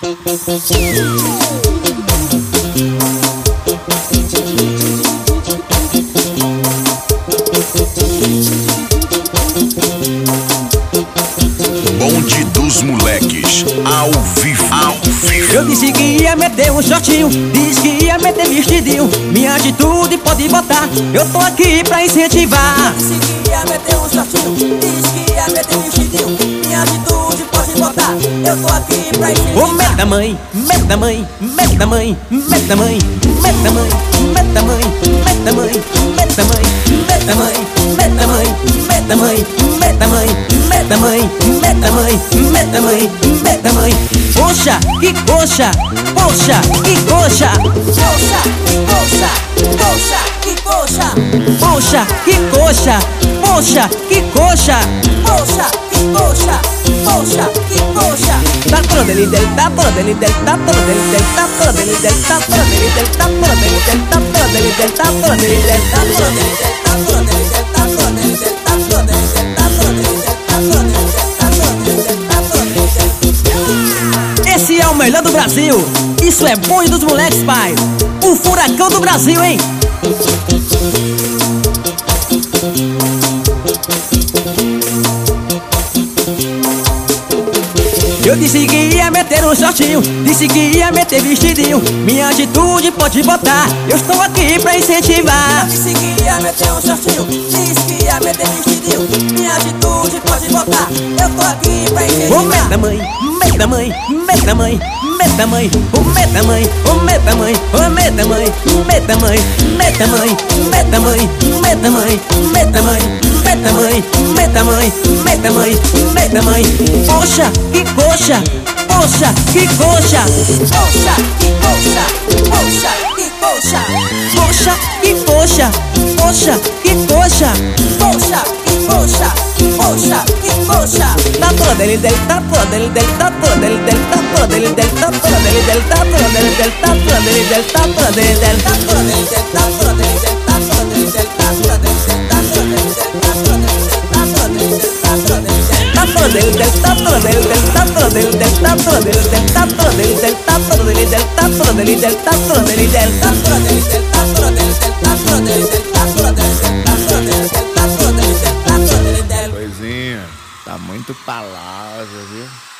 Bonde dos moleques, ao vivo. Eu disse que ia meter um shortinho, disse que ia meter vestidinho. Minha atitude pode botar, eu tô aqui pra incentivar. Disse que ia meter um shortinho, disse que ia meter vestidinho. Minha atitude pode botar, eu tô aqui pra incentivar. Ô meta mãe, meta mãe, meta mãe, meta mãe, meta mãe, meta mãe, meta mãe, meta mãe, meta mãe, meta mãe, meta mãe, meta mãe, meta mãe, meta mãe, meta mãe, meta mãe. Poxa, que coxa, poxa, que coxa. Poxa, que coxa, poxa, que coxa. Poxa, que coxa, poxa, que coxa. Poxa, que coxa, poxa, que coxa. Tá toda dele, tá toda dele, tá toda dele, tá toda dele, tá toda dele, tá toda dele, tá toda dele, tá toda dele, tá toda dele, Tá toda dele, tá toda dele, tá toda dele, tá toda dele, tá toda dele, tá toda dele, tá toda dele. Esse é o melhor do Brasil. Isso é Bonde dos Moleques, pai. O furacão do Brasil, hein? Eu disse que ia meter um shortinho, disse que ia meter vestidinho. Minha atitude pode botar, eu estou aqui pra incentivar. Disse que ia meter um shortinho, disse que ia meter vestidinho. Minha atitude pode botar, eu tô aqui pra incentivar. Ô meta mãe, meta mãe, meta mãe, meta mãe, ô meta mãe, ô meta mãe, ô meta mãe, meta mãe, meta mãe, meta mãe, meta mãe, meta mãe, meta mãe, meta mãe, meta mãe, meta mãe. Poxa, que coxa, poxa, que coxa. Poxa, que coxa, poxa, que coxa. Poxa, que coxa, poxa, que coxa. Poxa, que coxa, poxa, que coxa. Tá toda dele, tá toda dele, tá toda dele, tá toda dele, tá toda dele, tá toda dele, tá toda dele, tá toda dele, Tá toda dele, tá toda dele, tá toda dele, tá toda dele, tá toda dele, tá toda dele, tá toda dele, tá toda dele. tá toda dele, tá toda dele, tá toda dele, tá toda dele, tá toda dele, tá toda dele, tá toda dele, tá toda dele, tá toda dele. Coisinha, tá muito palavra, viu?